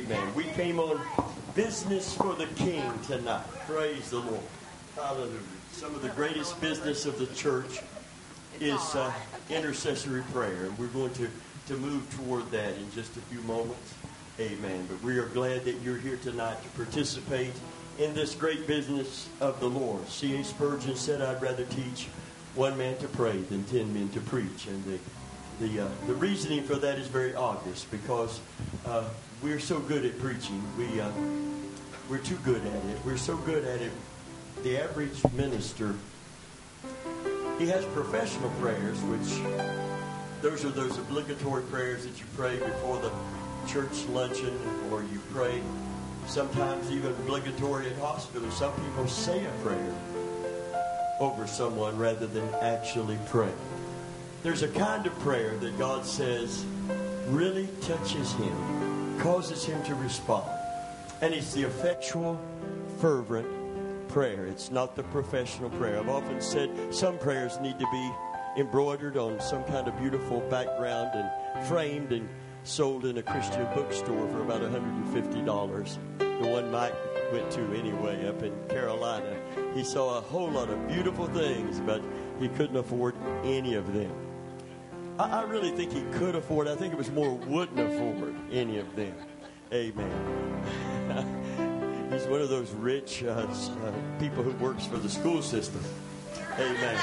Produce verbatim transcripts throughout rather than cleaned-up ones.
Amen. We came on business for the King tonight. Praise the Lord. Hallelujah. Some of the greatest business of the church is uh, intercessory prayer. And we're going to, to move toward that in just a few moments. Amen. But we are glad that you're here tonight to participate in this great business of the Lord. C A Spurgeon said, I'd rather teach one man to pray than ten men to preach. And the the uh, the reasoning for that is very obvious, because uh, we're so good at preaching. We uh, we're too good at it. We're so good at it. The average minister, he has professional prayers, which those are those obligatory prayers that you pray before the church luncheon, or you pray sometimes even obligatory in hospitals. Some people say a prayer over someone rather than actually pray. There's a kind of prayer that God says really touches him, causes him to respond. And it's the effectual, fervent prayer. It's not the professional prayer. I've often said some prayers need to be embroidered on some kind of beautiful background and framed and sold in a Christian bookstore for about one hundred fifty dollars. The one Mike went to anyway up in Carolina. He saw a whole lot of beautiful things, but he couldn't afford any of them. I, I really think he could afford. I think it was more wouldn't afford any of them. Amen. He's one of those rich uh, uh, people who works for the school system. Amen.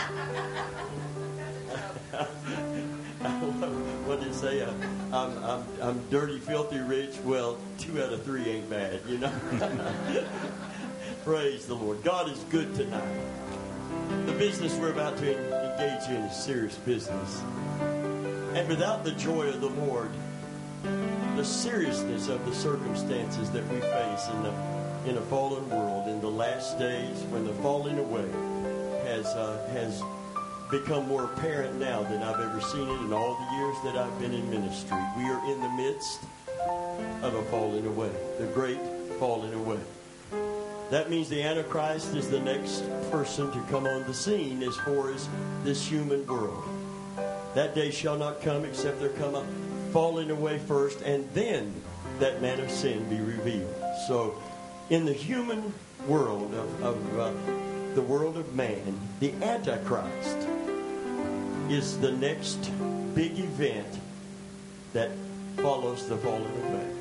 What did it say? Uh, I'm, I'm, I'm dirty, filthy, rich. Well, two out of three ain't bad, you know. Praise the Lord. God is good tonight. The business we're about to engage in is serious business. And without the joy of the Lord, the seriousness of the circumstances that we face in the in a fallen world, in the last days, when the falling away has uh, has become more apparent now than I've ever seen it in all the years that I've been in ministry. We are in the midst of a falling away, the great falling away. That means the Antichrist is the next person to come on the scene as far as this human world. That day shall not come except there come a falling away first, and then that man of sin be revealed. So in the human world of, of uh, the world of man, the Antichrist is the next big event that follows the falling away.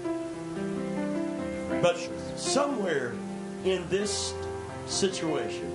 But somewhere in this situation,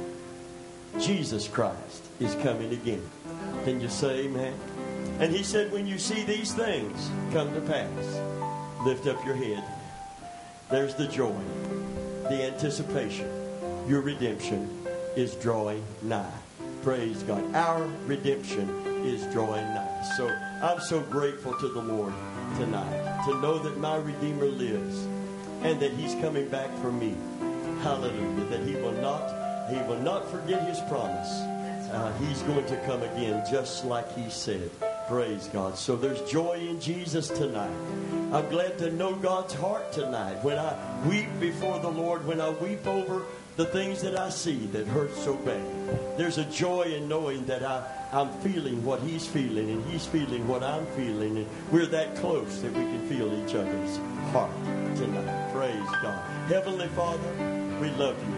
Jesus Christ is coming again. Can you say amen? And he said, when you see these things come to pass, lift up your head. There's the joy, the anticipation. Your redemption is drawing nigh. Praise God. Our redemption is drawing nigh. So I'm so grateful to the Lord tonight to know that my Redeemer lives and that he's coming back for me. Hallelujah. That he will not, he will not forget his promise. Uh, he's going to come again just like he said. Praise God. So there's joy in Jesus tonight. I'm glad to know God's heart tonight. When I weep before the Lord, when I weep over the things that I see that hurt so bad, there's a joy in knowing that I, I'm feeling what he's feeling and he's feeling what I'm feeling, and we're that close that we can feel each other's heart tonight. Praise God. Heavenly Father, we love you.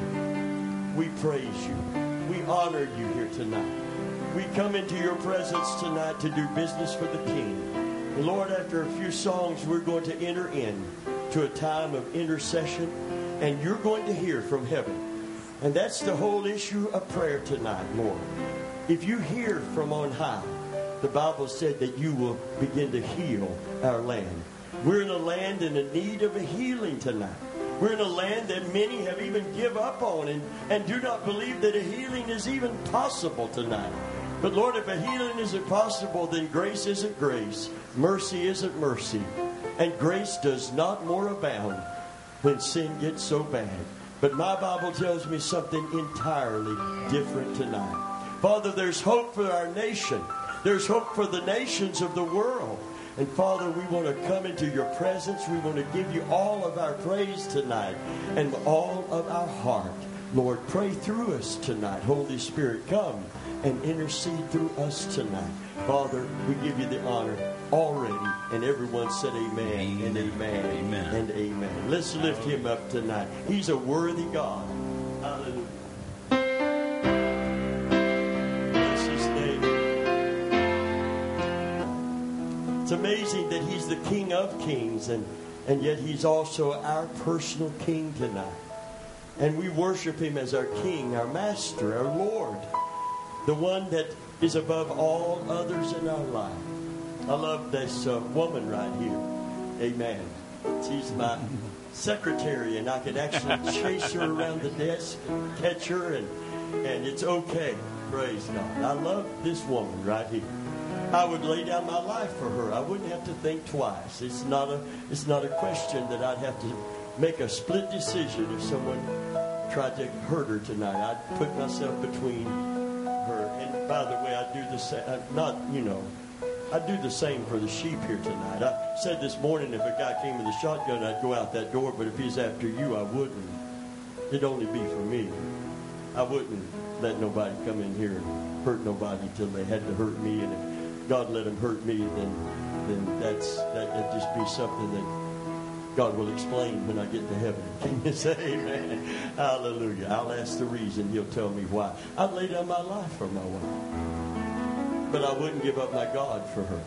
We praise you. We honor you here tonight. We come into your presence tonight to do business for the King. And Lord, after a few songs, we're going to enter in to a time of intercession, and you're going to hear from heaven. And that's the whole issue of prayer tonight, Lord. If you hear from on high, the Bible said that you will begin to heal our land. We're in a land in a need of a healing tonight. We're in a land that many have even give up on and, and do not believe that a healing is even possible tonight. But Lord, if a healing isn't possible, then grace isn't grace. Mercy isn't mercy. And grace does not more abound when sin gets so bad. But my Bible tells me something entirely different tonight. Father, there's hope for our nation. There's hope for the nations of the world. And Father, we want to come into your presence. We want to give you all of our praise tonight and all of our heart. Lord, pray through us tonight. Holy Spirit, come and intercede through us tonight. Father, we give you the honor already. And everyone said amen, amen and amen, amen and amen. Let's lift him up tonight. He's a worthy God. Hallelujah. Bless his name. It's amazing that he's the King of Kings, and, and yet he's also our personal King tonight. And we worship him as our King, our Master, our Lord, the one that is above all others in our life. I love this uh, woman right here. Amen. She's my secretary, and I could actually chase her around the desk, and catch her, and, and it's okay. Praise God. I love this woman right here. I would lay down my life for her. I wouldn't have to think twice. It's not a, it's not a question that I'd have to make a split decision if someone tried to hurt her tonight. I'd put myself between her. And by the way, I do the same. Not, you know, I do the same for the sheep here tonight. I said this morning if a guy came with a shotgun, I'd go out that door. But if he's after you, I wouldn't. It'd only be for me. I wouldn't let nobody come in here and hurt nobody till they had to hurt me. And if God let them hurt me, then then that's that, that'd just be something that God will explain when I get to heaven. Can you say amen? Hallelujah. I'll ask the reason. He'll tell me why. I'd lay down my life for my wife. But I wouldn't give up my God for her.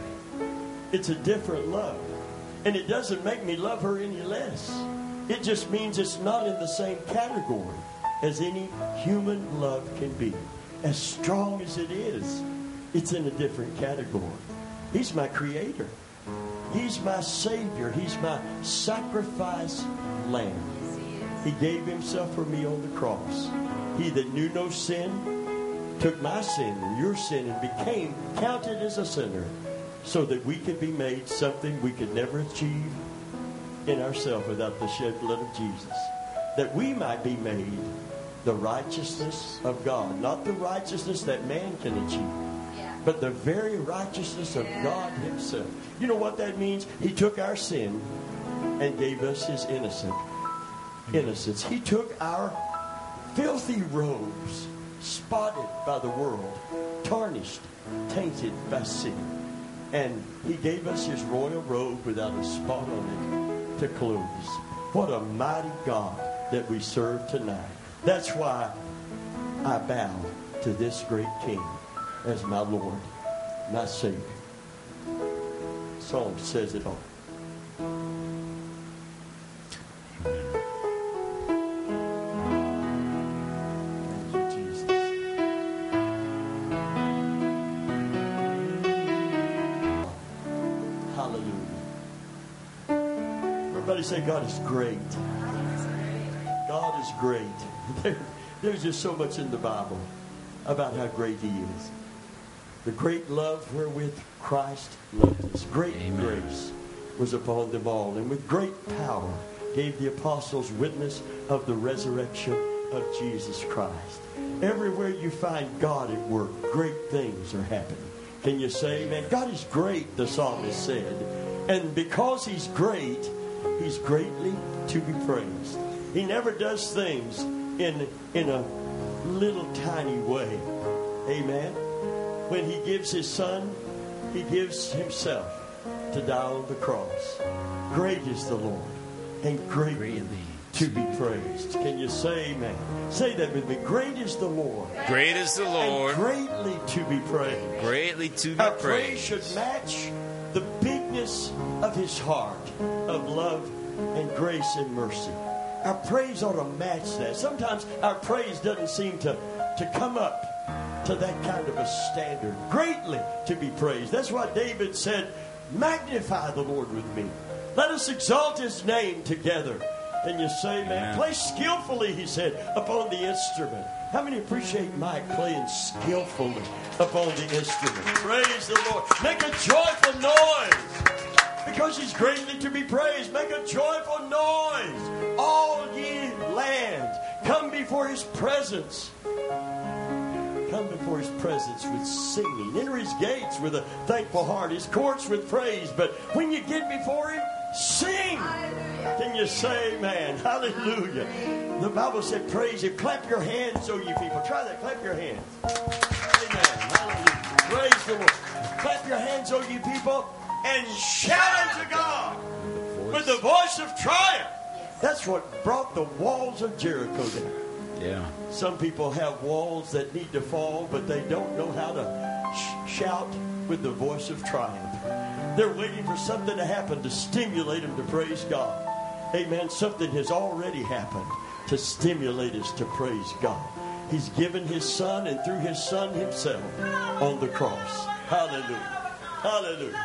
It's a different love. And it doesn't make me love her any less. It just means it's not in the same category as any human love can be. As strong as it is, it's in a different category. He's my creator. He's my Savior. He's my sacrifice lamb. He gave himself for me on the cross. He that knew no sin took my sin and your sin and became counted as a sinner so that we could be made something we could never achieve in ourselves without the shed blood of Jesus. That we might be made the righteousness of God. Not the righteousness that man can achieve, but the very righteousness of God himself. You know what that means? He took our sin and gave us his innocent innocence. He took our filthy robes, spotted by the world, tarnished, tainted by sin, and he gave us his royal robe without a spot on it to clothe us. What a mighty God that we serve tonight. That's why I bow to this great King as my Lord, my Savior. The song says it all. Thank you, Jesus. Hallelujah. Everybody say God is great. God is great. There, there's just so much in the Bible about how great he is. The great love wherewith Christ loved us. Great Amen. Grace was upon them all. And with great power gave the apostles witness of the resurrection of Jesus Christ. Everywhere you find God at work, great things are happening. Can you say amen? God is great, the psalmist said. And because he's great, he's greatly to be praised. He never does things in, in a little tiny way. Amen. When he gives his son, he gives himself to die on the cross. Great is the Lord, and greatly to be praised. Can you say amen? Say that with me. Great is the Lord. Great is the Lord. And greatly to be praised. Greatly to be Our praised. praise should match the bigness of his heart of love and grace and mercy. Our praise ought to match that. Sometimes our praise doesn't seem to, to come up to that kind of a standard. Greatly to be praised. That's why David said, magnify the Lord with me. Let us exalt his name together. And you say, man, play skillfully, he said, upon the instrument. How many appreciate Mike playing skillfully upon the instrument? Praise the Lord. Make a joyful noise. Because he's greatly to be praised. Make a joyful noise. All ye lands, come before his presence. Come before his presence with singing. Enter his gates with a thankful heart. His courts with praise. But when you get before him, sing. Hallelujah. Can you say amen? Hallelujah. The Bible said praise him. Clap your hands, O you people. Try that. Clap your hands. Amen. Hallelujah. Praise the Lord. Clap your hands, O you people, and shout unto God with the voice of triumph. That's what brought the walls of Jericho down. Yeah. Some people have walls that need to fall, but they don't know how to sh- shout with the voice of triumph. They're waiting for something to happen to stimulate them to praise God. Amen. Something has already happened to stimulate us to praise God. He's given His Son, and through His Son Himself on the cross. Hallelujah. Hallelujah.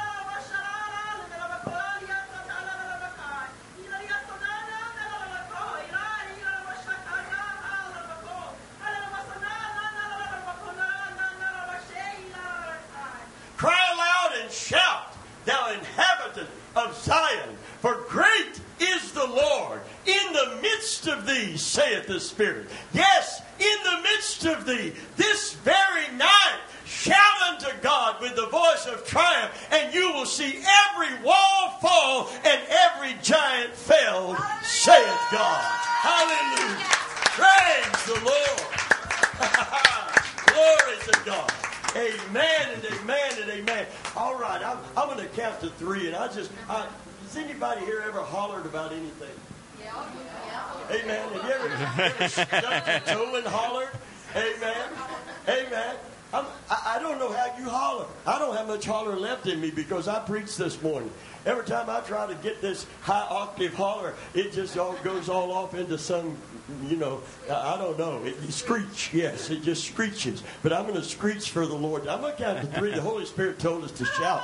Cry aloud and shout, thou inhabitant of Zion, for great is the Lord in the midst of thee, saith the Spirit. Yes, in the midst of thee, this very night, shout unto God with the voice of triumph, and you will see every wall fall and every giant felled, saith God. Hallelujah. Praise the Lord. Glory to God. Amen and amen and amen. All right, I'm, I'm going to count to three, and I just, I, has anybody here ever hollered about anything? Yeah. Amen. Have you ever, ever stuck your toe and hollered? Amen. Amen. I'm, I, I don't know how you holler. I don't have much holler left in me because I preached this morning. Every time I try to get this high octave holler, it just all goes all off into some, you know, I don't know. It, it screech, yes, it just screeches. But I'm going to screech for the Lord. I'm going to count to three. The Holy Spirit told us to shout.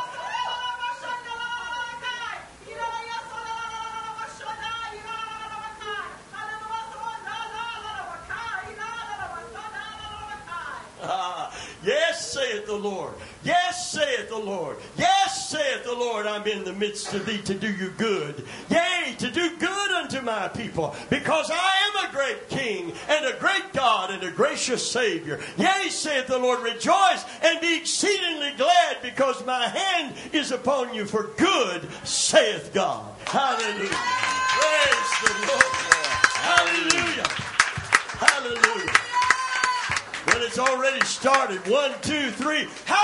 Yes, saith the Lord. Yes, saith the Lord. Yes, saith the Lord, I'm in the midst of thee to do you good. Yea, to do good unto my people, because I am a great King and a great God and a gracious Savior. Yea, saith the Lord, rejoice and be exceedingly glad, because my hand is upon you for good, saith God. Hallelujah. Praise the Lord. Hallelujah. Hallelujah. Well, it's already started. One, two, three.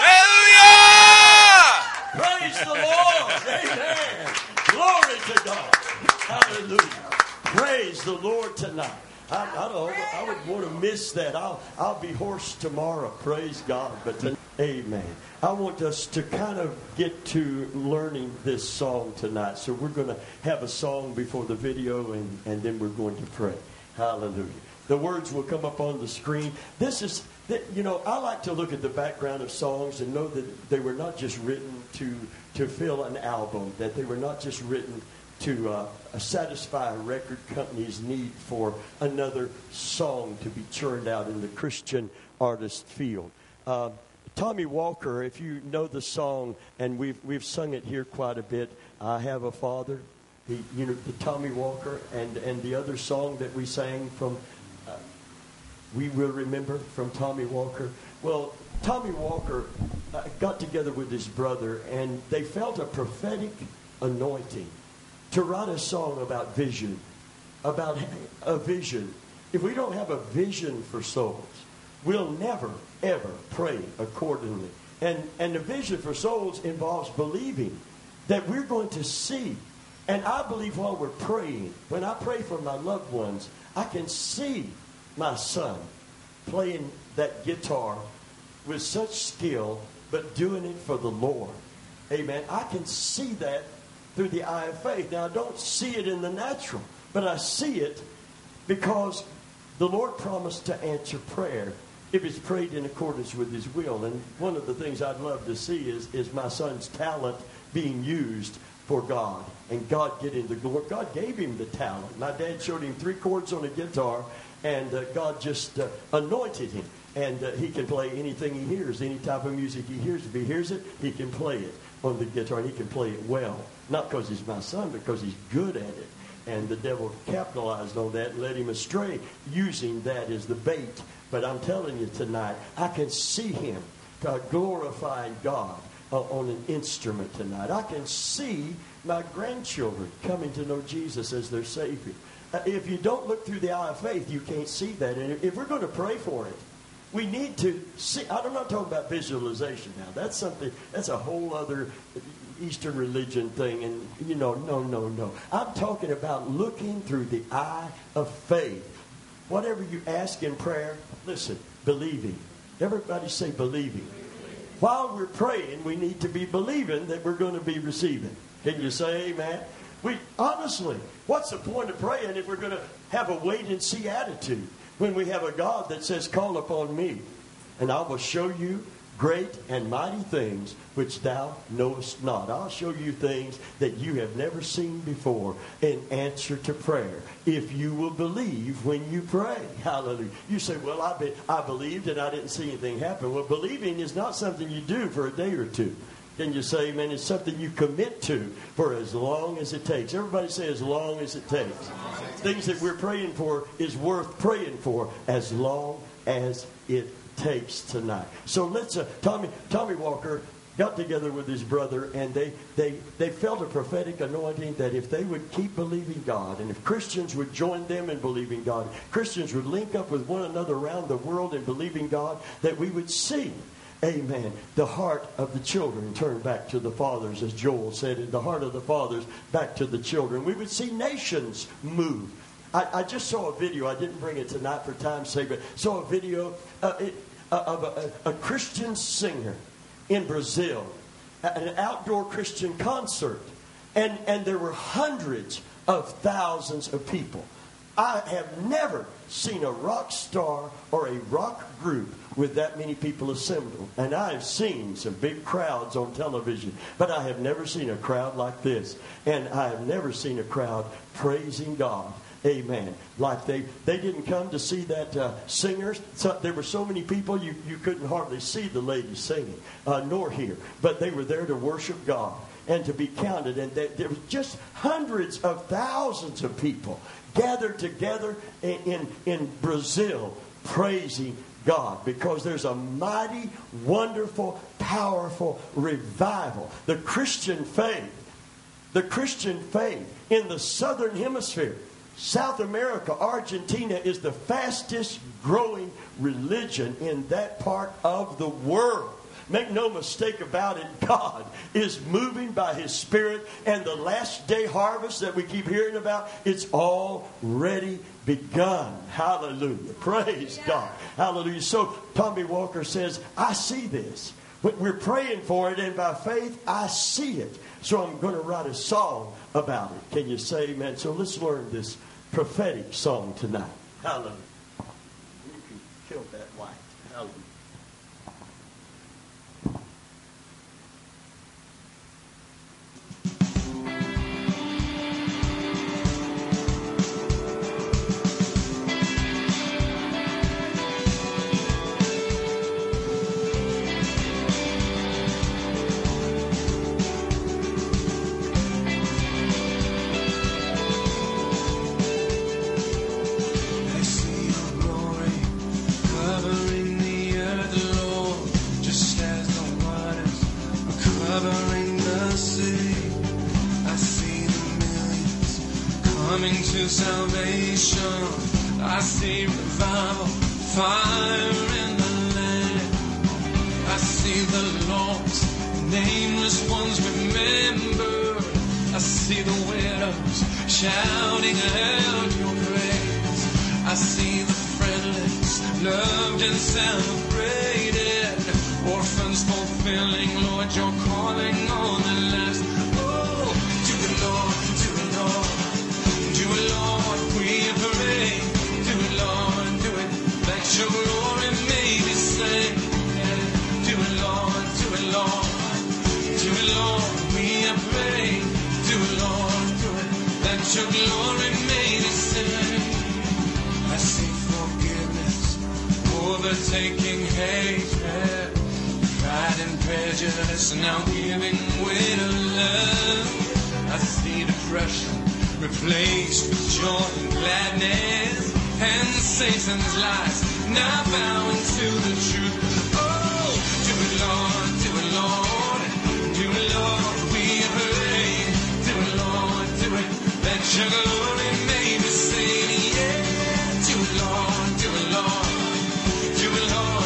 Hallelujah! Praise the Lord. Amen. Glory to God. Hallelujah. Praise the Lord tonight. I, I don't. I would want to miss that. I'll I'll be hoarse tomorrow. Praise God. But tonight, amen. I want us to kind of get to learning this song tonight. So we're going to have a song before the video, and, and then we're going to pray. Hallelujah. The words will come up on the screen. This is, you know, I like to look at the background of songs and know that they were not just written to to fill an album, that they were not just written to uh, satisfy a record company's need for another song to be churned out in the Christian artist field. Uh, Tommy Walker, if you know the song, and we've we've sung it here quite a bit, I Have a Father, the, you know, the Tommy Walker, and, and the other song that we sang from uh, We Will Remember from Tommy Walker. Well, Tommy Walker uh, got together with his brother, and they felt a prophetic anointing to write a song about vision, about a vision. If we don't have a vision for souls, we'll never, ever pray accordingly. And, and the vision for souls involves believing that we're going to see. And I believe while we're praying, when I pray for my loved ones, I can see my son playing that guitar with such skill, but doing it for the Lord. Amen. I can see that through the eye of faith. Now, I don't see it in the natural, but I see it because the Lord promised to answer prayer if it's prayed in accordance with His will. And one of the things I'd love to see is, is my son's talent being used for God, and God getting the glory. God gave him the talent. My dad showed him three chords on a guitar, and uh, God just uh, anointed him. And uh, he can play anything he hears, any type of music he hears. If he hears it, he can play it on the guitar, and he can play it well. Not because he's my son, but because he's good at it. And the devil capitalized on that and led him astray, using that as the bait. But I'm telling you tonight, I can see him uh, glorifying God uh, on an instrument tonight. I can see my grandchildren coming to know Jesus as their Savior. Uh, if you don't look through the eye of faith, you can't see that. And if we're going to pray for it, we need to see. I'm not talking about visualization now. That's something, that's a whole other Eastern religion thing. And, you know, no, no, no. I'm talking about looking through the eye of faith. Whatever you ask in prayer, listen, believing. Everybody say believing. While we're praying, we need to be believing that we're going to be receiving. Can you say amen? We honestly, what's the point of praying if we're going to have a wait-and-see attitude when we have a God that says, call upon me, and I will show you great and mighty things which thou knowest not. I'll show you things that you have never seen before in answer to prayer. If you will believe when you pray. Hallelujah. You say, well, I, be, I believed and I didn't see anything happen. Well, believing is not something you do for a day or two. Can you say, amen? It's something you commit to for as long as it takes. Everybody say, as long as it takes. Things that we're praying for is worth praying for as long as it takes tonight. So let's, uh, Tommy, Tommy Walker got together with his brother, and they, they, they felt a prophetic anointing that if they would keep believing God, and if Christians would join them in believing God, Christians would link up with one another around the world in believing God, that we would see, amen, the heart of the children turn back to the fathers, as Joel said, and the heart of the fathers back to the children. We would see nations move. I, I just saw a video. I didn't bring it tonight for time's sake, but saw a video uh, it, uh, of a, a, a Christian singer in Brazil, an outdoor Christian concert, and, and there were hundreds of thousands of people. I have never seen a rock star or a rock group with that many people assembled. And I have seen some big crowds on television, but I have never seen a crowd like this. And I have never seen a crowd praising God. Amen. Like they, they didn't come to see that uh, singers. So, there were so many people you, you couldn't hardly see the ladies singing, uh, nor hear. But they were there to worship God and to be counted. And they, there was just hundreds of thousands of people gathered together in, in, in Brazil praising God, because there's a mighty, wonderful, powerful revival. The Christian faith, the Christian faith in the southern hemisphere, South America, Argentina is the fastest growing religion in that part of the world. Make no mistake about it, God is moving by His Spirit, and the last day harvest that we keep hearing about, it's already begun. Hallelujah. Praise yeah. God. Hallelujah. So Tommy Walker says, I see this. We're praying for it, and by faith, I see it. So I'm going to write a song about it. Can you say amen? So let's learn this prophetic song tonight. Hallelujah. You can kill that light. Hallelujah. Salvation, I see revival, fire in the land. I see the lost, nameless ones remembered. I see the widows shouting out your praise. I see the friendless loved and celebrated, orphans fulfilling, Lord, your calling on the last. Oh, do it, Lord, do it, Lord. Do it, Lord, we pray. Do it, Lord, do it. Let your glory may be seen. Do it, Lord, do it, Lord. Do it, Lord, we pray. Do it, Lord, do it. Let your glory may be seen. I see forgiveness overtaking hatred, pride and prejudice now giving way to love. I see depression replaced with joy and gladness, and Satan's lies now bowing to the truth. Oh, do it, Lord, do it, Lord, do it, Lord, we pray. Do it, Lord, do it, let your glory may be seen. Yeah, do it, Lord, do it, Lord, do it, Lord,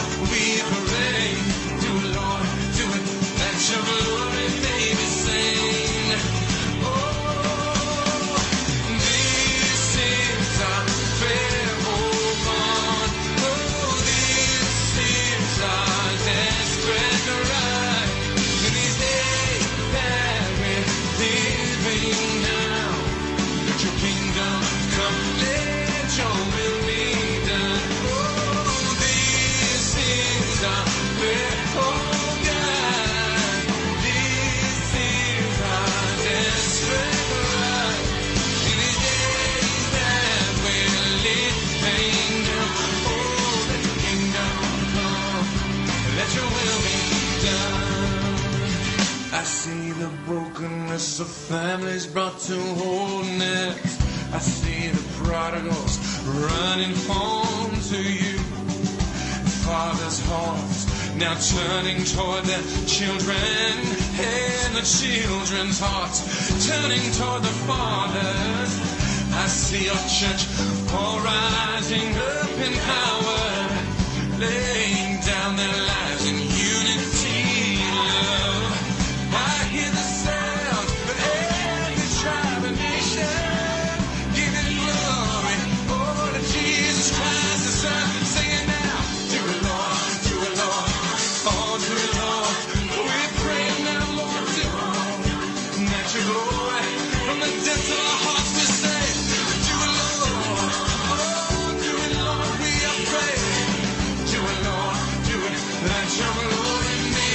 your kingdom come, let your will be done. Oh, this is our prayer, oh God. This is our desperate cry. In these days that we're living now, oh, let your kingdom come, let your will be done. I see the brokenness of families brought to wholeness. I see the prodigals running home to you. Father's hearts now turning toward their children, and the children's hearts turning toward the fathers. I see your church all rising up in power, laying down their lives in unity and love. I hear the sound of every tribe and nation giving glory, oh, to Jesus Christ the Son, singing now, do it, Lord, do it, Lord, oh, do it, Lord. We pray now, Lord, do it, Lord. Let your glory from the depths of our hearts we say, do it, Lord, oh, do it, Lord. We are praying, do it, Lord, do it. Let your glory be.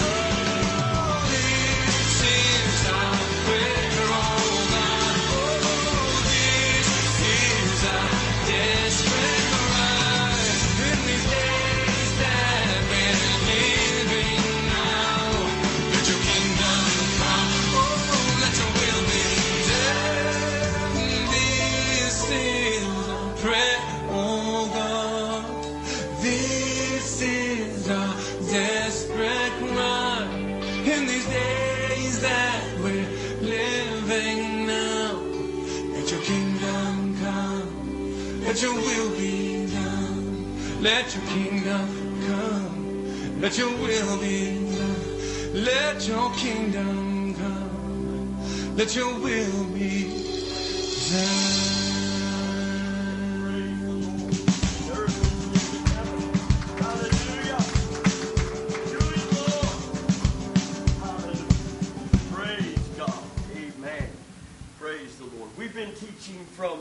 Let your will be done. Let your kingdom come. Let your will be done. Let your kingdom come. Let your will be done. Hallelujah. Do it, Lord. Hallelujah. Praise God. Amen. Praise the Lord. We've been teaching from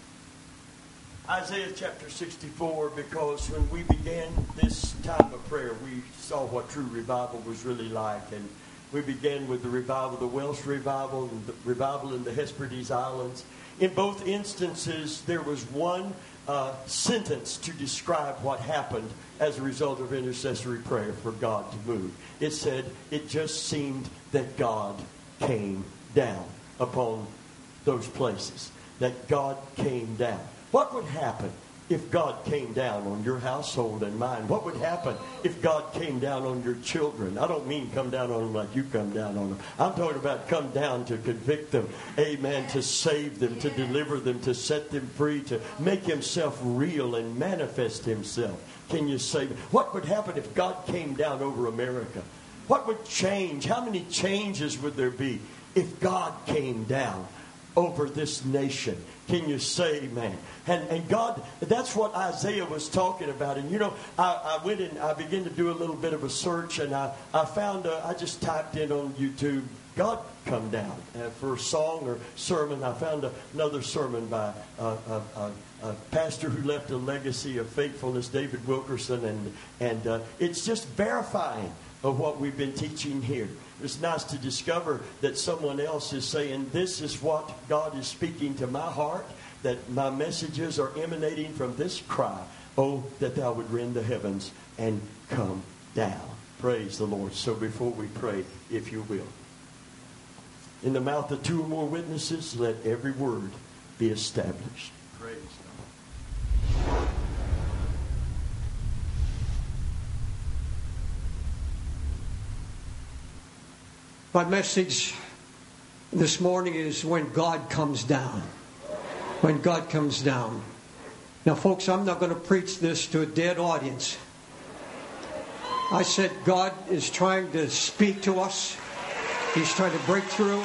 Isaiah chapter sixty-four, because when we began this time of prayer, we saw what true revival was really like. And we began with the revival, the Welsh revival, and the revival in the Hesperides Islands. In both instances, there was one uh, sentence to describe what happened as a result of intercessory prayer for God to move. It said, it just seemed that God came down upon those places. That God came down. What would happen if God came down on your household and mine? What would happen if God came down on your children? I don't mean come down on them like you come down on them. I'm talking about come down to convict them. Amen. To save them, to deliver them, to set them free, to make himself real and manifest himself. Can you say, what would happen if God came down over America? What would change? How many changes would there be if God came down over this nation? Can you say amen? And, and God, that's what Isaiah was talking about. And you know, I, I went and I began to do a little bit of a search, and I, I found, a, I just typed in on YouTube, God come down uh, for a song or sermon. I found a, another sermon by uh, a, a, a pastor who left a legacy of faithfulness, David Wilkerson, and, and uh, it's just verifying of what we've been teaching here. It's nice to discover that someone else is saying, this is what God is speaking to my heart, that my messages are emanating from this cry, oh, that thou would rend the heavens and come down. Praise the Lord. So before we pray, if you will, in the mouth of two or more witnesses, let every word be established. Praise God. My message this morning is when God comes down. When God comes down. Now, folks, I'm not going to preach this to a dead audience. I said God is trying to speak to us. He's trying to break through.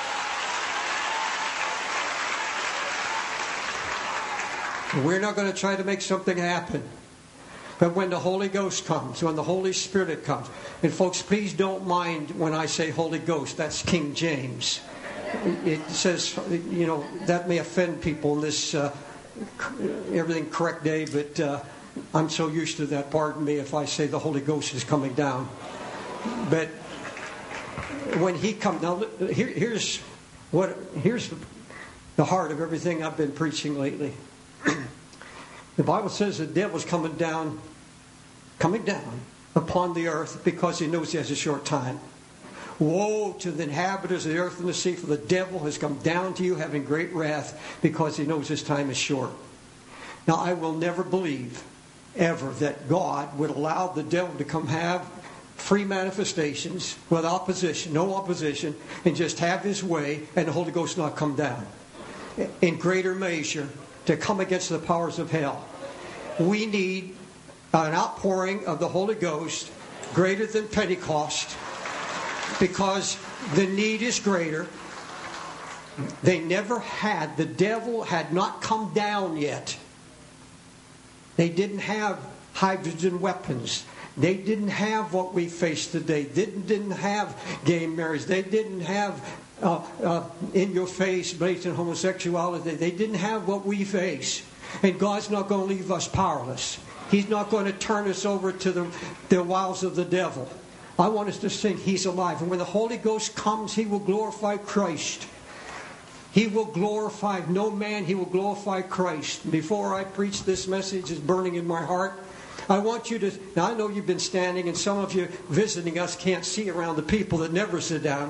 We're not going to try to make something happen. But when the Holy Ghost comes, when the Holy Spirit comes, and folks, please don't mind when I say Holy Ghost, that's King James. it says, you know, that may offend people in this uh, everything correct day, but uh, I'm so used to that. Pardon me if I say the Holy Ghost is coming down. But when He comes, now here, here's what here's the heart of everything I've been preaching lately. The Bible says the devil's coming down, coming down upon the earth because he knows he has a short time. Woe to the inhabitants of the earth and the sea, for the devil has come down to you having great wrath because he knows his time is short. Now, I will never believe, ever, that God would allow the devil to come have free manifestations with opposition, no opposition, and just have his way and the Holy Ghost not come down in greater measure to come against the powers of hell. We need an outpouring of the Holy Ghost greater than Pentecost, because the need is greater. They never had, the devil had not come down yet. They didn't have hydrogen weapons. They didn't have what we face today. They didn't, didn't have gay marriage. They didn't have uh, uh, in-your-face blatant homosexuality. They didn't have what we face. And God's not going to leave us powerless. He's not going to turn us over to the, the wiles of the devil. I want us to sing, He's alive. And when the Holy Ghost comes, He will glorify Christ. He will glorify no man. He will glorify Christ. Before I preach this message, is burning in my heart. I want you to, now I know you've been standing, and some of you visiting us can't see around the people that never sit down.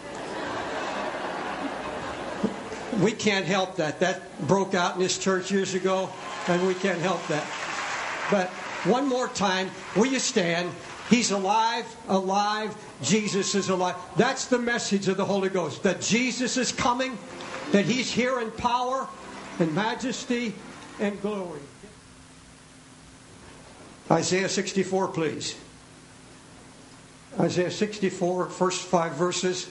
We can't help that. That broke out in this church years ago, and we can't help that. But one more time, will you stand? He's alive, alive, Jesus is alive. That's the message of the Holy Ghost. That Jesus is coming, that He's here in power and majesty and glory. Isaiah sixty-four, please. Isaiah sixty-four, first five verses.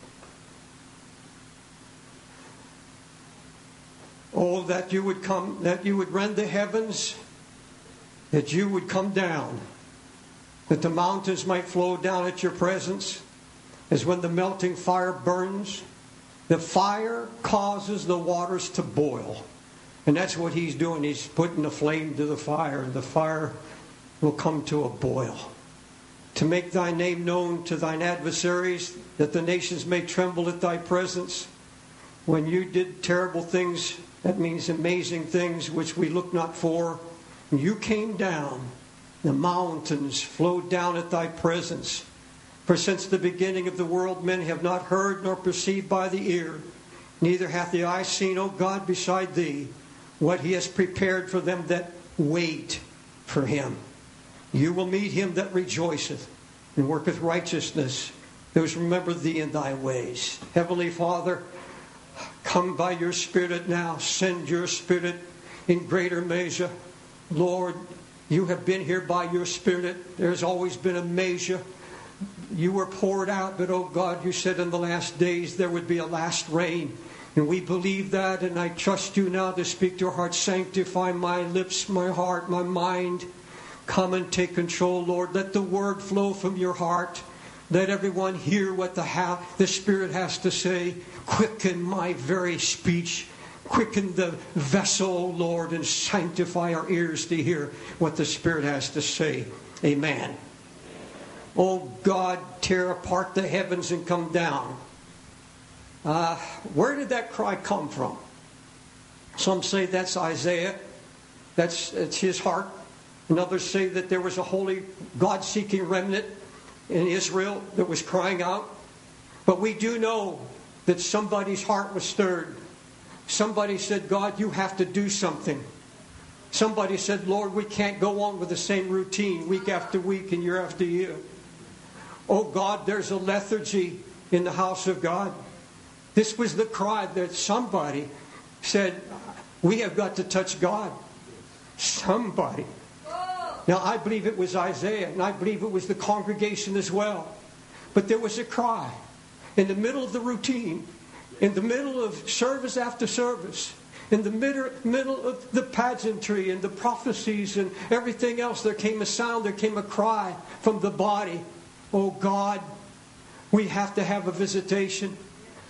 Oh, that you would come, that you would rend the heavens, that you would come down, that the mountains might flow down at your presence, as when the melting fire burns. The fire causes the waters to boil. And that's what He's doing. He's putting the flame to the fire, and the fire will come to a boil. To make thy name known to thine adversaries, that the nations may tremble at thy presence. When you did terrible things, that means amazing things which we look not for, you came down. The mountains flowed down at thy presence. For since the beginning of the world, men have not heard nor perceived by the ear, neither hath the eye seen, O God, beside thee, what He has prepared for them that wait for Him. You will meet him that rejoiceth and worketh righteousness, those remember thee in thy ways. Heavenly Father, come by your Spirit now. Send your Spirit in greater measure. Lord, you have been here by your Spirit. There's always been a measure. You were poured out, but oh God, you said in the last days there would be a last rain. And we believe that, and I trust you now to speak to our hearts. Sanctify my lips, my heart, my mind. Come and take control, Lord. Let the word flow from your heart. Let everyone hear what the, ha- the Spirit has to say. Quicken my very speech. Quicken the vessel, Lord, and sanctify our ears to hear what the Spirit has to say. Amen. Oh God, tear apart the heavens and come down. Uh, where did that cry come from? Some say that's Isaiah. That's, that's his heart. And others say that there was a holy, God-seeking remnant in Israel that was crying out. But we do know that somebody's heart was stirred. Somebody said, God, you have to do something. Somebody said, Lord, we can't go on with the same routine week after week and year after year. Oh God, there's a lethargy in the house of God. This was the cry that somebody said, we have got to touch God. Somebody. Now, I believe it was Isaiah, and I believe it was the congregation as well. But there was a cry in the middle of the routine, in the middle of service after service, in the middle, middle of the pageantry and the prophecies and everything else. There came a sound, there came a cry from the body. Oh God, we have to have a visitation.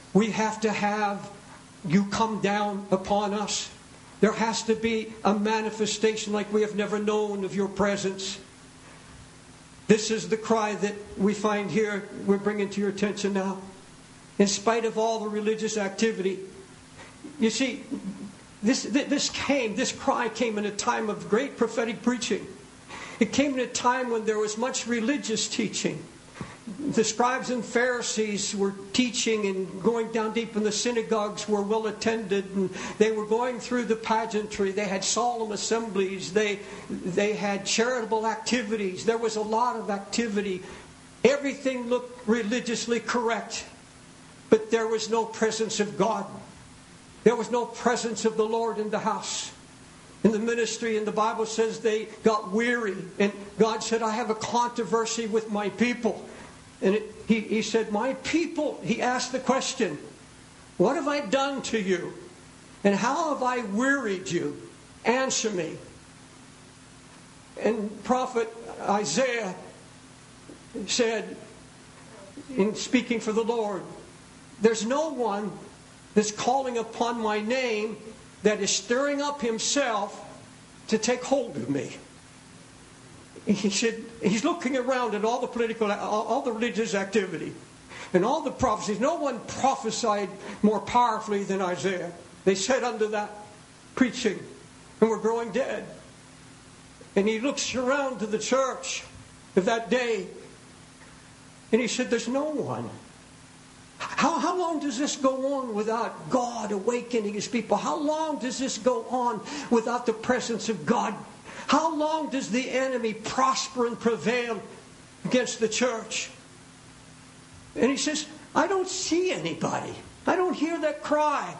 We have to have you come down upon us. There has to be a manifestation like we have never known of your presence. This is the cry that we find here, we're bringing to your attention now. In spite of all the religious activity. You see, this, this came, this cry came in a time of great prophetic preaching. It came in a time when there was much religious teaching. The scribes and Pharisees were teaching and going down deep in the synagogues were well attended, and they were going through the pageantry. They had solemn assemblies. They, they had charitable activities. There was a lot of activity. Everything looked religiously correct, but there was no presence of God. There was no presence of the Lord in the house. In the ministry, and the Bible says they got weary, and God said, I have a controversy with my people. And it, he, he said, my people, he asked the question, what have I done to you? And how have I wearied you? Answer me. And prophet Isaiah said, in speaking for the Lord, there's no one that's calling upon my name that is stirring up himself to take hold of me. He said, he's looking around at all the political, all, all the religious activity and all the prophecies. No one prophesied more powerfully than Isaiah. They said under that preaching, and we're growing dead. And he looks around to the church of that day, and he said, there's no one. How, how long does this go on without God awakening His people? How long does this go on without the presence of God? How long does the enemy prosper and prevail against the church? And he says, I don't see anybody. I don't hear that cry.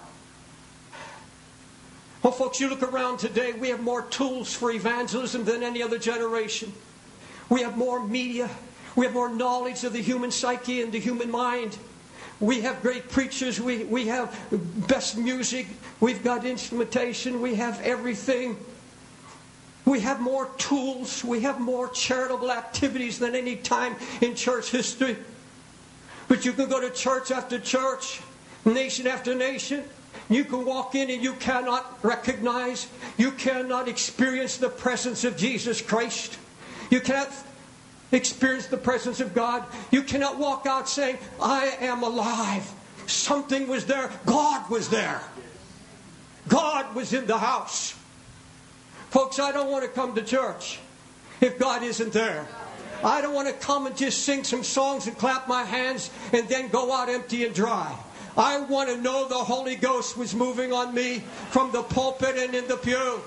Well, folks, you look around today, we have more tools for evangelism than any other generation. We have more media. We have more knowledge of the human psyche and the human mind. We have great preachers. We, we have best music. We've got instrumentation. We have everything. We have more tools. We have more charitable activities than any time in church history. But you can go to church after church, nation after nation. You can walk in and you cannot recognize, you cannot experience the presence of Jesus Christ. You cannot experience the presence of God. You cannot walk out saying, I am alive. Something was there. God was there. God was in the house. Folks, I don't want to come to church if God isn't there. I don't want to come and just sing some songs and clap my hands and then go out empty and dry. I want to know the Holy Ghost was moving on me from the pulpit and in the pew.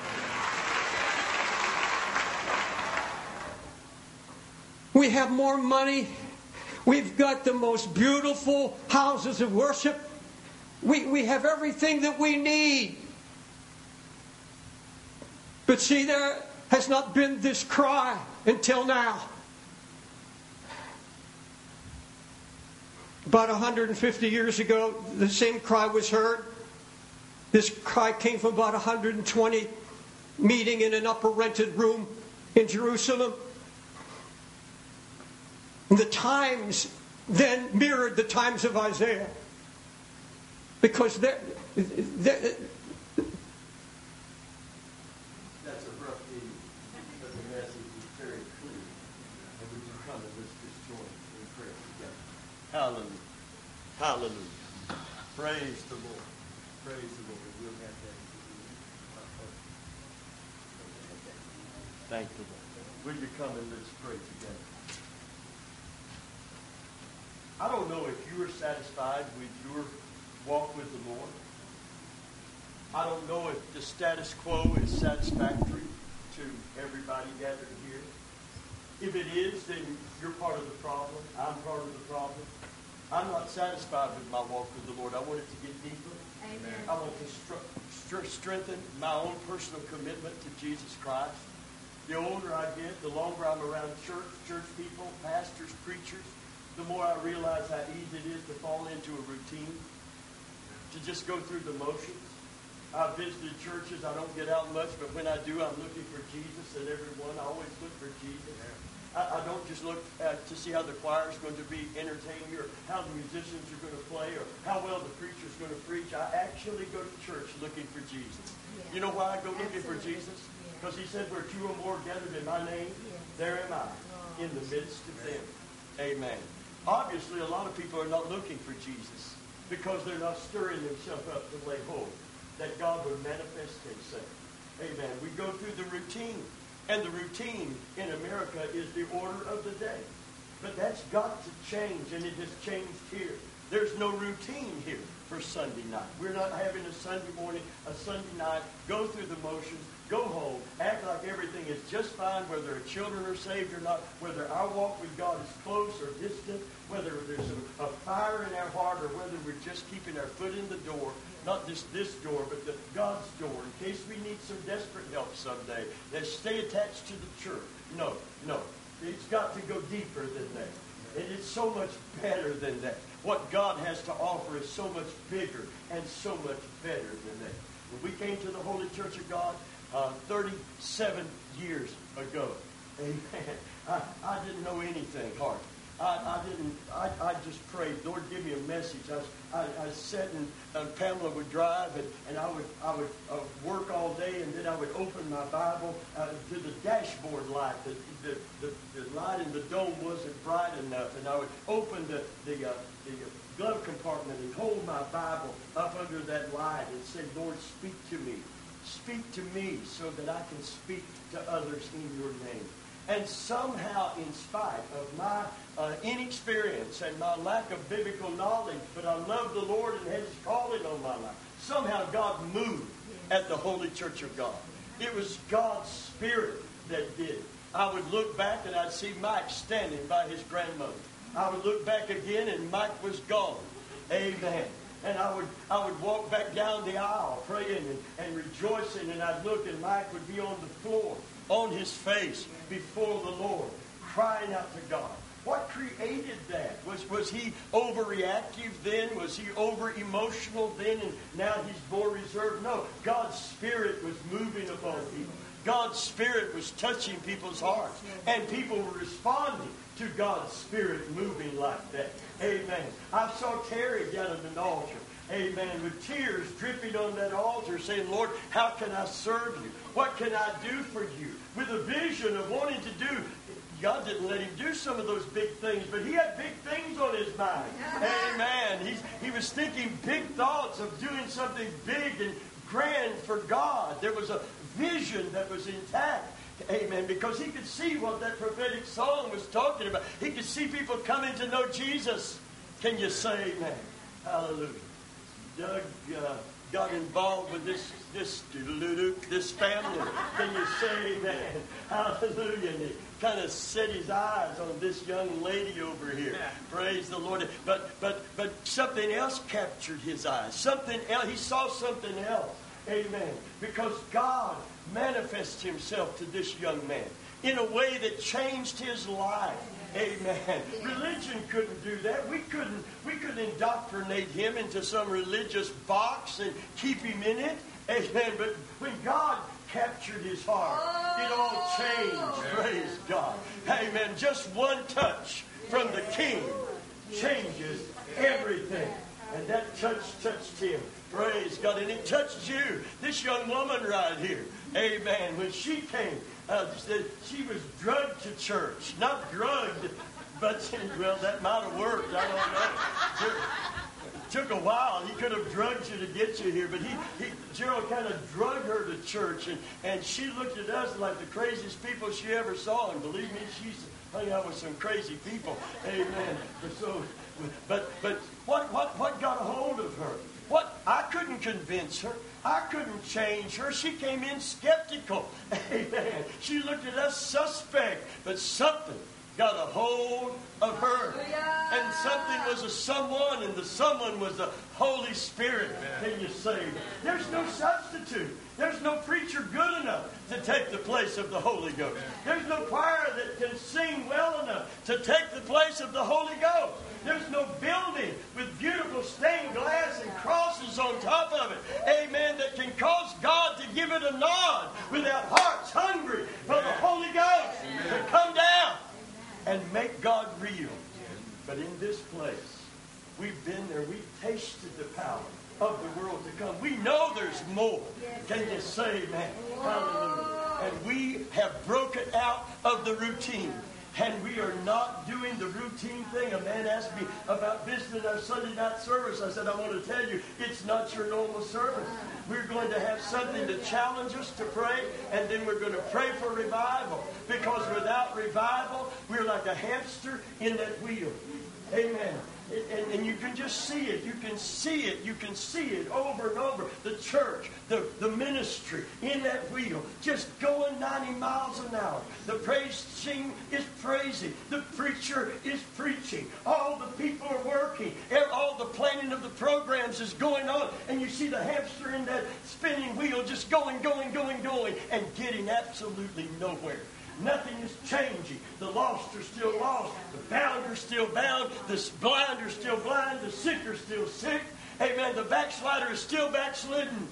We have more money. We've got the most beautiful houses of worship. We, we have everything that we need. But see, there has not been this cry until now. About one hundred fifty years ago, the same cry was heard. This cry came from about one hundred twenty meeting in an upper rented room in Jerusalem. And the times then mirrored the times of Isaiah. Because they're, they're, that's a rough meeting, but the message is very clear. And would you come and let's just join in prayer together. Hallelujah. Hallelujah. Praise the Lord. Praise the Lord. We'll have that. Thank the Lord. Will you come and let's pray together? I don't know if you are satisfied with your walk with the Lord. I don't know if the status quo is satisfactory to everybody gathered here. If it is, then you're part of the problem. I'm part of the problem. I'm not satisfied with my walk with the Lord. I want it to get deeper. Amen. I want to str- str- strengthen my own personal commitment to Jesus Christ. The older I get, the longer I'm around church, church people, pastors, preachers, the more I realize how easy it is to fall into a routine, to just go through the motions. I've visited churches. I don't get out much, but when I do, I'm looking for Jesus in everyone. I always look for Jesus. I, I don't just look at, to see how the choir is going to be entertaining or how the musicians are going to play or how well the preacher is going to preach. I actually go to church looking for Jesus. Yeah. You know why I go looking Absolutely. for Jesus? Because he said, where two or more gathered in my name, yes. there am I oh. in the midst of them. Amen. Obviously, a lot of people are not looking for Jesus because they're not stirring themselves up to lay hold that God would manifest himself. Amen. We go through the routine. And the routine in America is the order of the day. But that's got to change, and it has changed here. There's no routine here for Sunday night. We're not having a Sunday morning, a Sunday night, go through the motions, go home, act like everything is just fine, whether our children are saved or not, whether our walk with God is close or distant, whether there's a, a fire in our heart or whether we're just keeping our foot in the door. Not just this door, but the God's door, in case we need some desperate help someday. That stay attached to the church. No, no. It's got to go deeper than that. And it's so much better than that. What God has to offer is so much bigger and so much better than that. When we came to the Holy Church of God uh, thirty-seven years ago, amen, I, I didn't know anything hardly. I, I didn't, I, I just prayed, Lord, give me a message. I, I, I sat and uh, Pamela would drive and, and I would I would uh, work all day and then I would open my Bible uh, to the dashboard light. The, the, the, the light in the dome wasn't bright enough. And I would open the, the, uh, the glove compartment and hold my Bible up under that light and say, Lord, speak to me. Speak to me so that I can speak to others in your name. And somehow, in spite of my uh, inexperience and my lack of biblical knowledge, but I love the Lord and had His calling on my life, somehow God moved at the Holy Church of God. It was God's Spirit that did it. I would look back and I'd see Mike standing by his grandmother. I would look back again and Mike was gone. Amen. And I would I would walk back down the aisle praying and, and rejoicing, and I'd look and Mike would be on the floor, on his face before the Lord, crying out to God. What created that? Was was he overreactive then? Was he over-emotional then and now he's more reserved? No. God's Spirit was moving upon people. God's Spirit was touching people's hearts. And people were responding to God's Spirit moving like that. Amen. I saw Terry down at an altar. Amen. With tears dripping on that altar saying, Lord, how can I serve you? What can I do for you? With a vision of wanting to do. God didn't let him do some of those big things, but he had big things on his mind. Amen. He's, he was thinking big thoughts of doing something big and grand for God. There was a vision that was intact. Amen. Because he could see what that prophetic song was talking about. He could see people coming to know Jesus. Can you say amen? Hallelujah. Doug uh, got involved with this this this family. Can you say amen? Hallelujah. And he kind of set his eyes on this young lady over here. Praise the Lord. But but but something else captured his eyes. Something else. He saw something else. Amen. Because God manifested himself to this young man in a way that changed his life. Amen. Religion couldn't do that. We couldn't we couldn't indoctrinate him into some religious box and keep him in it. Amen. But when God captured his heart, it all changed. Praise God. Amen. Just one touch from the King changes everything. And that touch touched him. Praise God. And it touched you. This young woman right here. Amen. When she came, uh, she was drugged to church. Not drugged, but, well, that might have worked. I don't know. It took a while. He could have drugged you to get you here. But he, he Gerald kind of drugged her to church. And, and she looked at us like the craziest people she ever saw. And believe me, she's hung out with some crazy people. Amen. But so, but but what what what got a hold of her? What? I couldn't convince her. I couldn't change her. She came in skeptical. Amen. She looked at us suspect. But something got a hold of her. And something was a someone, and the someone was the Holy Spirit. Can you say that? There's no substitute. There's no preacher good enough to take the place of the Holy Ghost. There's no choir that can sing well enough to take the place of the Holy Ghost. There's no building with beautiful stained glass and crosses on top of it. Amen. That can cause God to give it a nod without hearts hungry for the Holy Ghost to come down come. We know there's more. Can you say, man? Hallelujah. And we have broken out of the routine. And we are not doing the routine thing. A man asked me about visiting our Sunday night service. I said, I want to tell you, it's not your normal service. We're going to have something to challenge us to pray, and then we're going to pray for revival. Because without revival, we're like a hamster in that wheel. Amen. And, and you can just see it. You can see it. You can see it over and over. The church, the, the ministry in that wheel, just going ninety miles an hour. The praising is praising. The preacher is preaching. All the people are working. All the planning of the programs is going on. And you see the hamster in that spinning wheel just going, going, going, going, and getting absolutely nowhere. Nothing is changing. The lost are still lost. The bound are still bound. The blind are still blind. The sick are still sick. Amen. The backslider is still backslidden.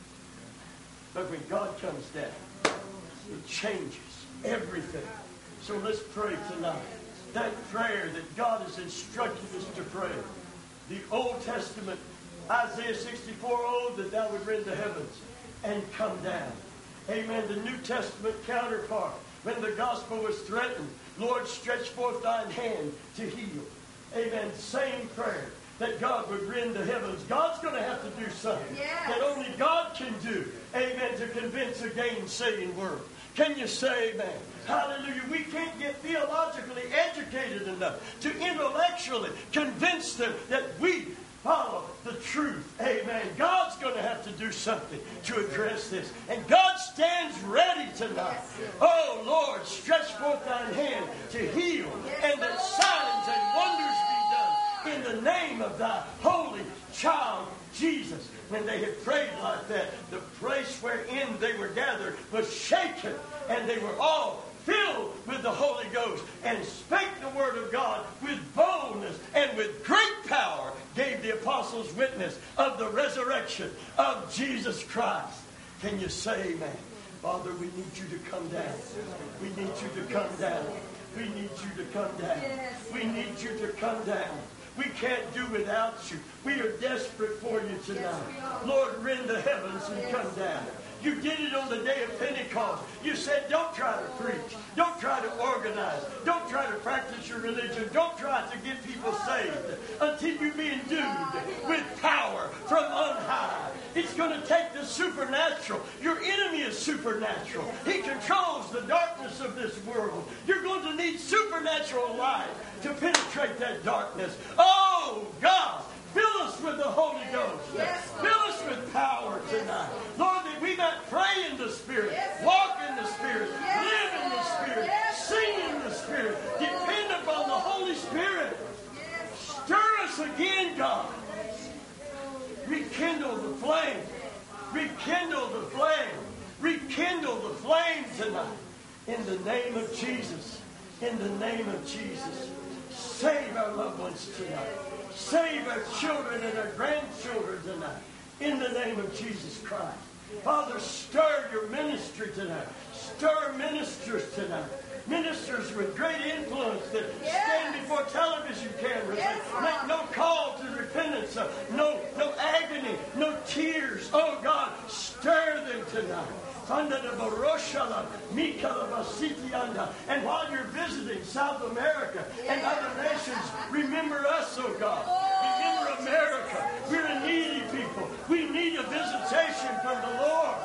But when God comes down, it changes everything. So let's pray tonight. That prayer that God has instructed us to pray. The Old Testament, Isaiah sixty-four, oh, that thou would rend the heavens and come down. Amen. The New Testament counterpart. When the gospel was threatened, Lord, stretch forth thine hand to heal. Amen. Same prayer that God would rend the heavens. God's going to have to do something yes. that only God can do. Amen. To convince a gainsaying world. Can you say amen? Hallelujah. We can't get theologically educated enough to intellectually convince them that we follow the truth. Amen. God's going to have to do something to address this. And God stands ready tonight. Oh, Lord, stretch forth thine hand to heal, and that signs and wonders be done in the name of thy holy child, Jesus. When they had prayed like that, the place wherein they were gathered was shaken, and they were all filled with the Holy Ghost, and spake the word of God with boldness and with great power, gave the apostles witness of the resurrection of Jesus Christ. Can you say amen? Father, we need you to come down. We need you to come down. We need you to come down. We need you to come down. We can't do without you. We are desperate for you tonight. Lord, rend the heavens and come down. You did it on the day of Pentecost. You said, don't try to preach. Don't try to organize. Don't try to practice your religion. Don't try to get people saved until you be endued with power from on high. It's going to take the supernatural. Your enemy is supernatural. He controls the darkness of this world. You're going to need supernatural light to penetrate that darkness. Oh, God. Fill us with the Holy Ghost. Yes, fill us with power tonight. Lord, that we might pray in the Spirit, yes, walk in the Spirit, yes, live in the Spirit, yes, sing in the Spirit, depend upon the Holy Spirit. Yes. Stir us again, God. Rekindle the flame. Rekindle the flame. Rekindle the flame tonight. In the name of Jesus. In the name of Jesus. Save our loved ones tonight. Save our children and our grandchildren tonight. In the name of Jesus Christ. Father, stir your ministry tonight. Stir ministers tonight. Ministers with great influence that stand before television cameras and make no call to repentance, no, no agony, no tears. Oh God, stir them tonight. And while you're visiting South America and other nations, remember us, oh God. Remember America. We're a needy people. We need a visitation from the Lord.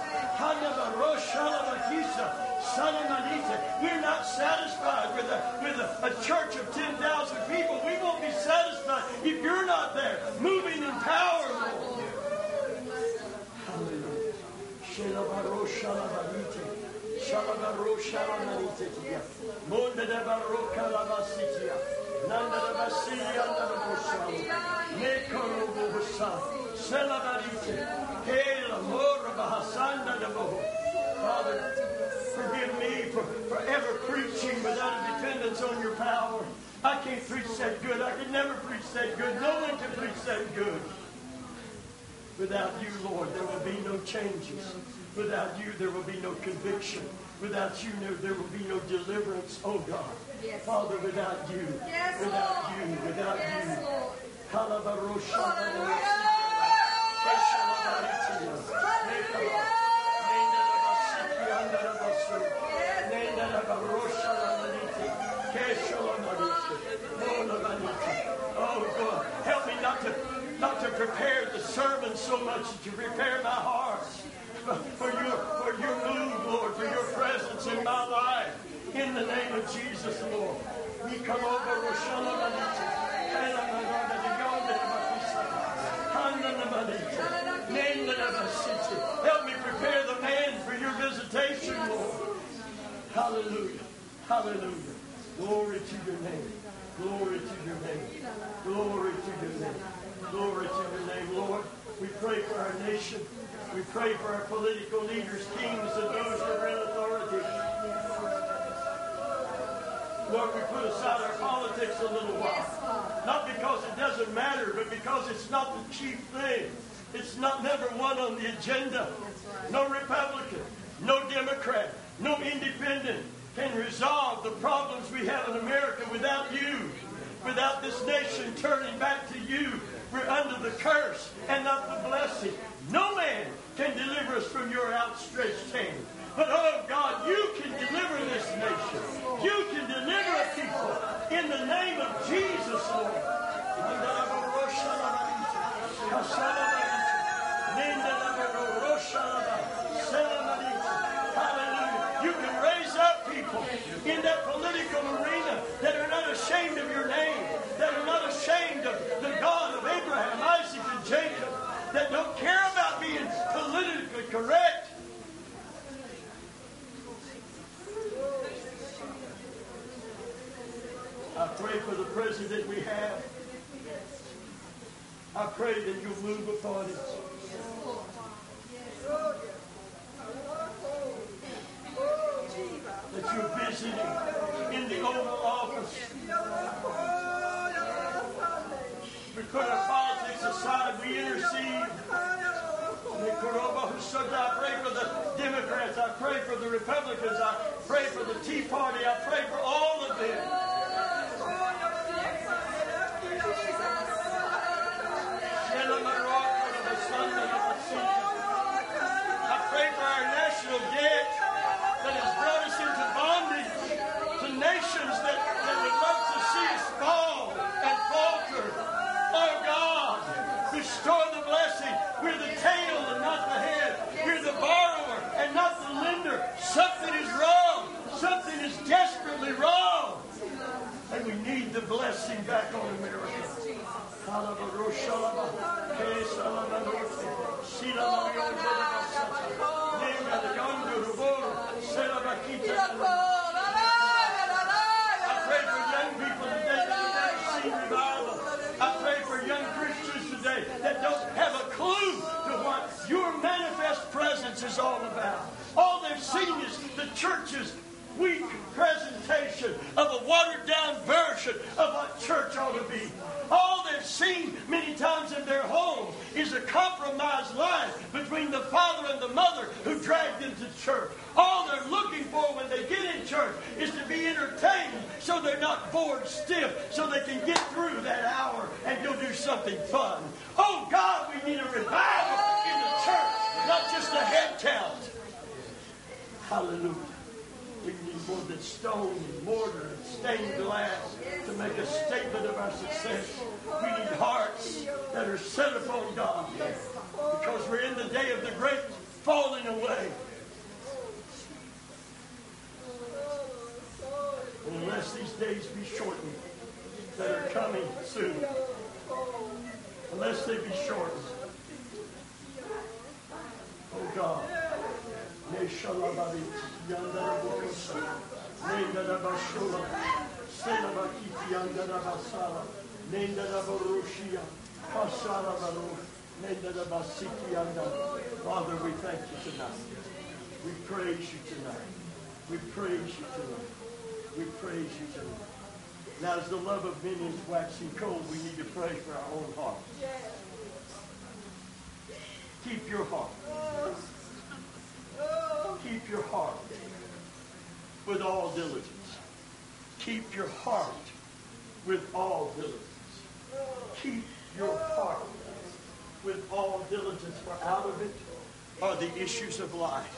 We're not satisfied with a, with a, a church of ten thousand people. We won't be satisfied if you're not there, moving in power, Lord. Father, forgive me for, for ever preaching without a dependence on your power. I can't preach that good. I can never preach that good. No one can preach that good. Without you, Lord, there will be no changes. Without you, there will be no conviction. Without you, there will be no deliverance, oh God. Yes. Father, without you, yes, without you, without yes, you. Oh, God, help me not to, not to prepare the sermon so much as to prepare my heart for your, for your move, Lord, for your presence in my life. In the name of Jesus, Lord. We come over help me prepare the man for your visitation, Lord. Hallelujah. Hallelujah. Glory to your name. Glory to your name. Glory to your name. Glory to your name, Lord. We pray for our nation. We pray for our political leaders, kings, and those that are in authority. Lord, we put aside our politics a little while. Not because it doesn't matter, but because it's not the chief thing. It's not number one on the agenda. No Republican, no Democrat, no independent can resolve the problems we have in America without you, without this nation turning back to you. We're under the curse and not the blessing. No man can deliver us from your outstretched hand. But, oh, God, you can deliver this nation. You can deliver a people in the name of Jesus, Lord. Hallelujah. You can raise up people in that political arena that are not ashamed of your name, that are not ashamed of the God of Abraham, Isaac, and Jacob, that don't care about being politically correct. I pray for the president we have. I pray that you'll move upon him. That you'll visit him in the Oval Office. We put our politics aside. We intercede. I pray for the Democrats. I pray for the Republicans. I pray for the Tea Party. I pray for all of them. I pray for our national debt that has brought us into bondage to nations that, that would love to see us fall and falter. Oh God, restore the blessing. We're the tail and not the head. We're the borrower and not the lender. Something is wrong. Something is desperately wrong. And we need the blessing back on America. I pray for young people today that have never seen revival. I pray for young Christians today that don't have a clue to what your manifest presence is all about. All they've seen is the church's weak presentation of a watered-down version of what church ought to be. All they've seen many times in their homes is a compromised life between the father and the mother who dragged them to church. All they're looking for when they get in church is to be entertained so they're not bored stiff, so they can get through that hour and go do something fun. Oh God, we need a revival in the church, not just a head count. Hallelujah. We need more than stone and mortar and stained glass to make a statement of our success. We need hearts that are set upon God, because we're in the day of the great falling away. And unless these days be shortened that are coming soon, unless they be shortened, oh God, Father, we thank you tonight. We praise you tonight. We praise you tonight. We praise you tonight. Now, as the love of many is waxing cold, we need to pray for our own hearts. Keep your heart. Keep your heart with all diligence. Keep your heart with all diligence. Keep your heart with all diligence, for out of it are the issues of life.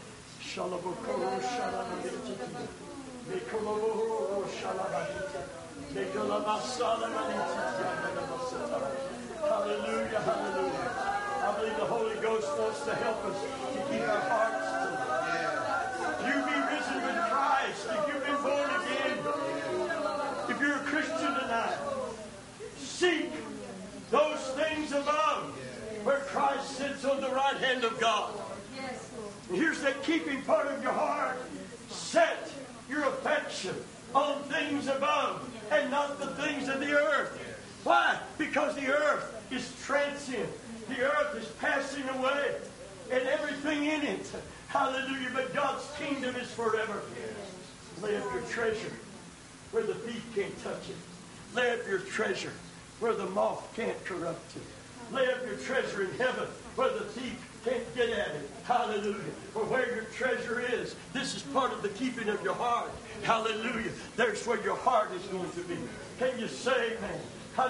Hallelujah, hallelujah. I believe the Holy Ghost wants to help us to keep our hearts tonight. You be risen with Christ. If you've been born again, if you're a Christian tonight, seek those things above where Christ sits on the right hand of God. And here's that keeping part of your heart. Set your affection on things above and not the things of the earth. Why? Because the earth is transient. The earth is passing away and everything in it. Hallelujah. But God's kingdom is forever. Lay up your treasure where the thief can't touch it. Lay up your treasure where the moth can't corrupt it. Lay up your treasure in heaven where the thief can't get at it. Hallelujah. For where your treasure is, this is part of the keeping of your heart. Hallelujah. There's where your heart is going to be. Can you say amen?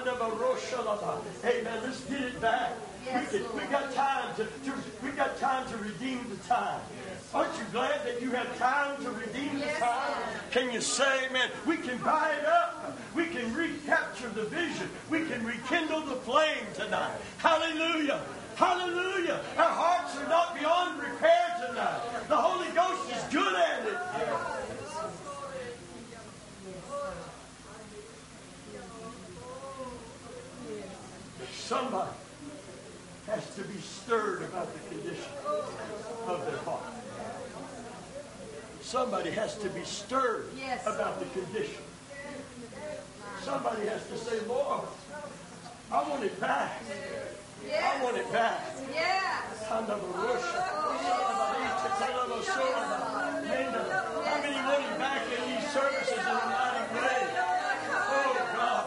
Amen. Let's get it back. Yes, we, can, we got time to, to we got time to redeem the time. Aren't you glad that you have time to redeem the time? Can you say amen? We can buy it up. We can recapture the vision. We can rekindle the flame tonight. Hallelujah. Hallelujah. Our hearts are not beyond repair tonight. The Holy Ghost is good at it. Somebody has to be stirred about the condition of their heart. Somebody has to be stirred yes. about the condition. Somebody has to say, Lord, I want it back. Yes. I want it back. Yes. How many want it back in these services in a mighty way? Oh, God.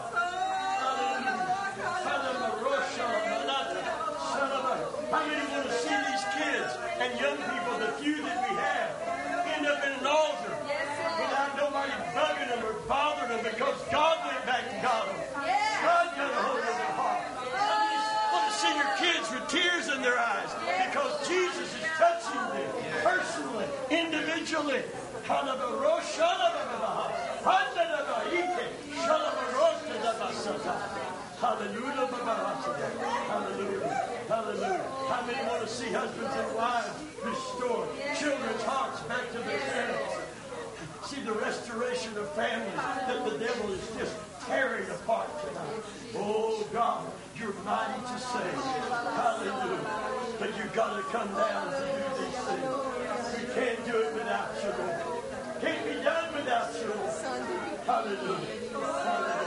How many want to see these kids and young people, the few that we have, end up in an altar without nobody bugging them or bothering them because God went back and got them. God got a hold of their heart. I just want to see your kids with tears in their eyes because Jesus is touching them personally, individually. Hallelujah. Hallelujah. Hallelujah. How many want to see husbands and wives restored? Children's hearts back to their parents. See the restoration of families that the devil is just tearing apart tonight. Oh God, you're mighty to save. Hallelujah. But you've got to come down to do these things. You can't do it without you, Lord. Can't be done without you, Lord. Hallelujah. Hallelujah.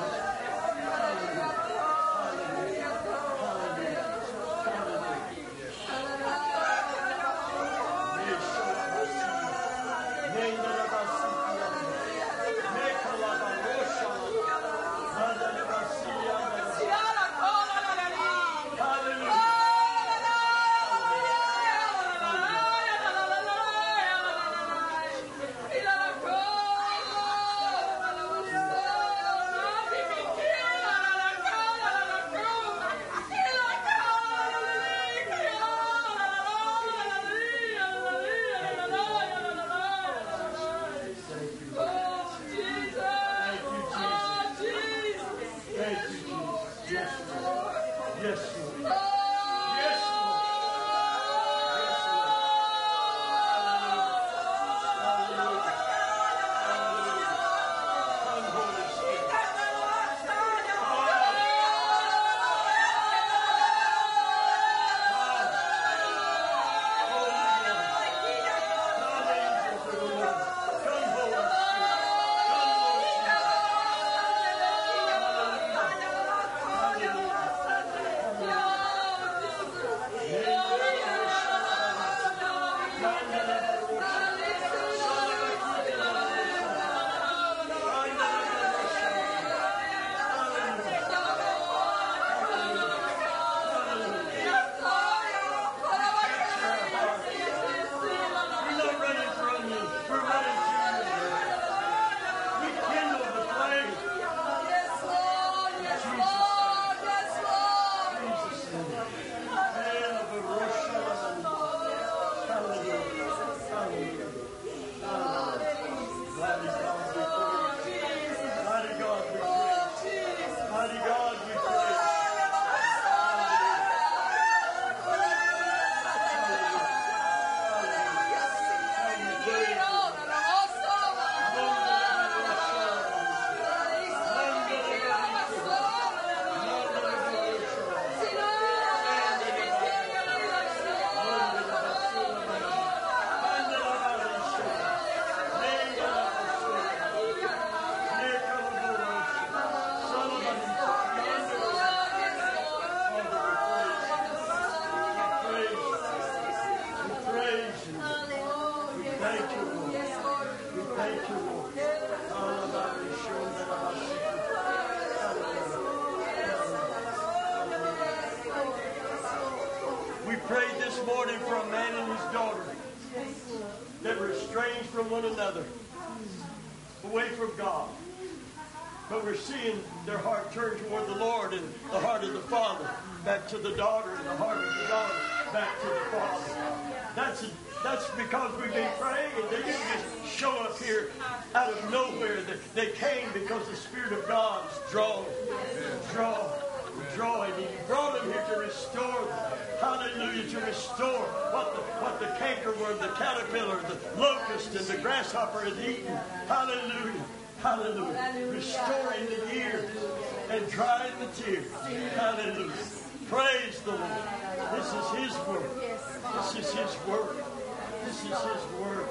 thank you, Lord. We thank you, Lord. We prayed this morning for a man and his daughter that were estranged from one another, away from God. But we're seeing their heart turn toward the Lord, and the heart of the father back to the daughter, and the heart of the daughter back to the father. That's that's because we've been praying, and they didn't just show up here out of nowhere. They, they came because the Spirit of God is drawing, drawing, drawing. And He brought them here to restore them. Hallelujah, to restore what the, what the cankerworm, the caterpillar, the locust, and the grasshopper had eaten. Hallelujah. Hallelujah. Restoring the years and drying the tears. Hallelujah. Praise the Lord. This is His word. This is His word. This is His word.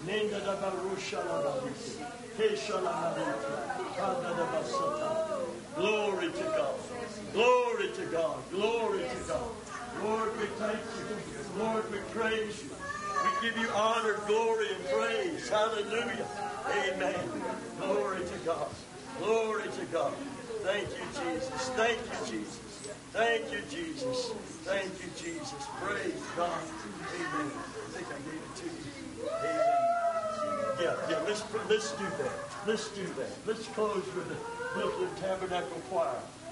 Glory to God. Glory to God. Glory to God. Lord, we thank you. Lord, we praise you. We give you honor, glory, and praise. Hallelujah. Amen. Glory to God. Glory to God. Thank you, Jesus. Thank you, Jesus. Thank you, Jesus. Thank you, Jesus. Praise God. Amen. I think I gave it to you. Amen. Yeah, yeah, let's, let's do that. Let's do that. Let's close with the Brooklyn Tabernacle Choir.